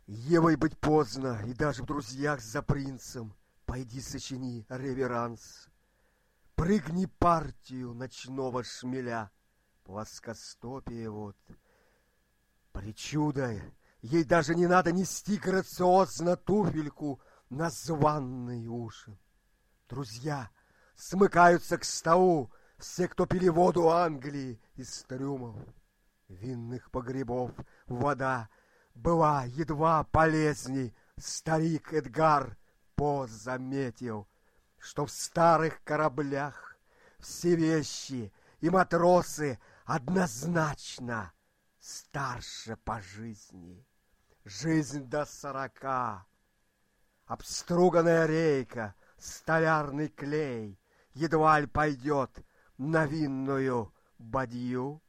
Евой быть поздно, и даже в друзьях за принцем пойди сочини реверанс. Прыгни партию ночного шмеля, плоскостопие вот. Причудой, ей даже не надо нести грациозно туфельку на званный ужин. Друзья смыкаются к столу, все, кто пили воду Англии из трюмов. Винных погребов вода была едва полезней. Старик Эдгар По заметил, что в старых кораблях все вещи и матросы однозначно старше по жизни. Жизнь до 40, обструганная рейка, столярный клей едва ли пойдет на винную бадью.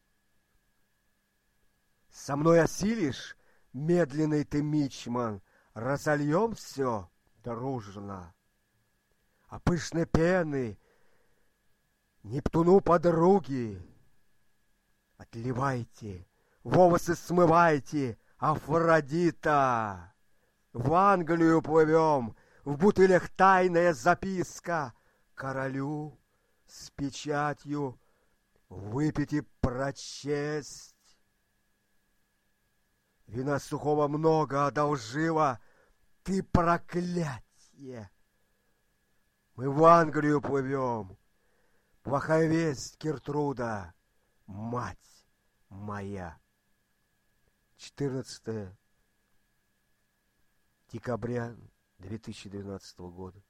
Со мной осилишь, медленный ты мичман, разольем все дружно. А пышной пены Нептуну подруги отливайте, волосы смывайте, Афродита. В Англию плывем, в бутылях тайная записка королю с печатью выпить и прочесть. Вина сухого много одолжила, ты проклятье. Мы в Англию плывем. Плохая весть, Гертруда, мать моя. 14 декабря 2012 года.